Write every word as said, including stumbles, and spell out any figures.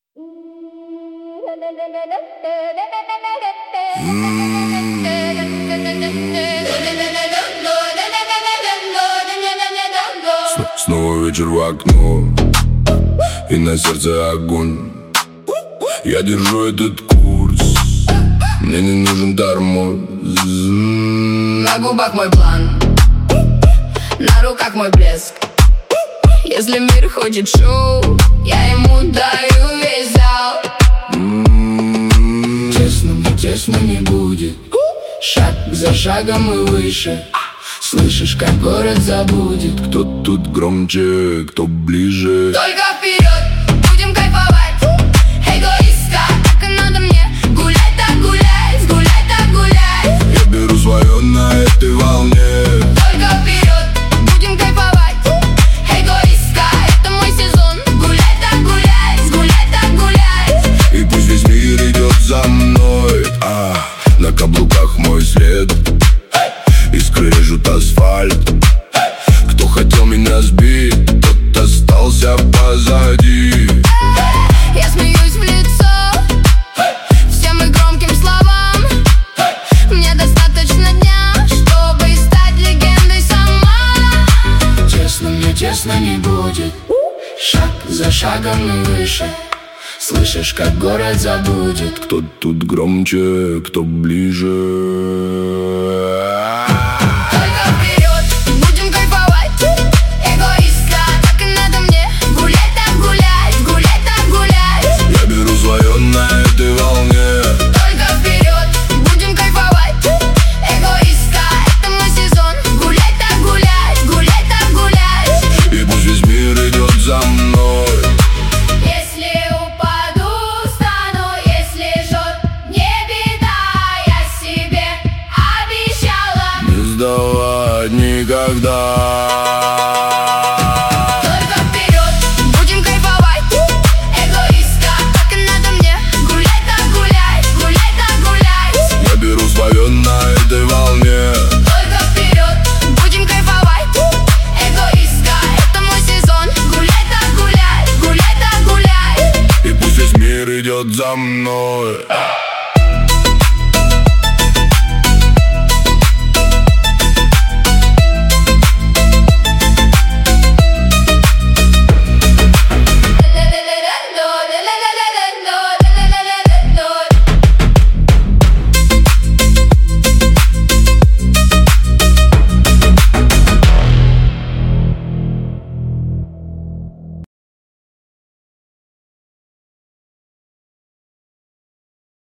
Снова вечер в окно, и на сердце огонь. Я держу этот курс, мне не нужен тормоз. На губах мой план, на руках мой блеск. Если мир хочет шоу, я ему даю весь зал. М-м-м. Честно, мне честно не будет. Шаг за шагом и выше. Слышишь, как город забудет. Кто тут громче, кто ближе? Только вперед, будем кайфовать. Эгоистка, так и надо мне. Гулять так гулять, гулять так гулять. Я беру свое на этой волне. Только вперед, будем кайфовать. Эгоистка, это мой сезон. Гулять так гулять, гулять так гулять. И пусть весь мир идет за мной. А, на каблуках мой след. Искры режут асфальт. Кто хотел меня сбить, тот остался позади. Я смеюсь в лицо всем и громким словам. Мне достаточно дня, чтобы стать легендой сама. Честно, мне честно не будет. Шаг за шагом и выше. Слышишь, как город забудет. Кто тут громче, кто ближе? Только вперед, будем кайфовать. Эгоистка, так и надо мне. Гулять так гулять, гулять так гулять. Я беру свое на этой волне. Только вперед, будем кайфовать. Эгоистка, это мой сезон. Гулять так гулять, гулять так гулять. И пусть весь мир идет за мной. Если упаду, встану, если жжет, не беда, я себе обещала. Не сдавать никогда. Только вперед, будем кайфовать. Эгоистка, так и надо мне. Гулять так гулять, гулять так гулять. Я беру свое на этой волне. Только вперед, будем кайфовать. Эгоистка, это мой сезон. Гулять так гулять, гулять так гулять. И пусть весь мир идет за мной.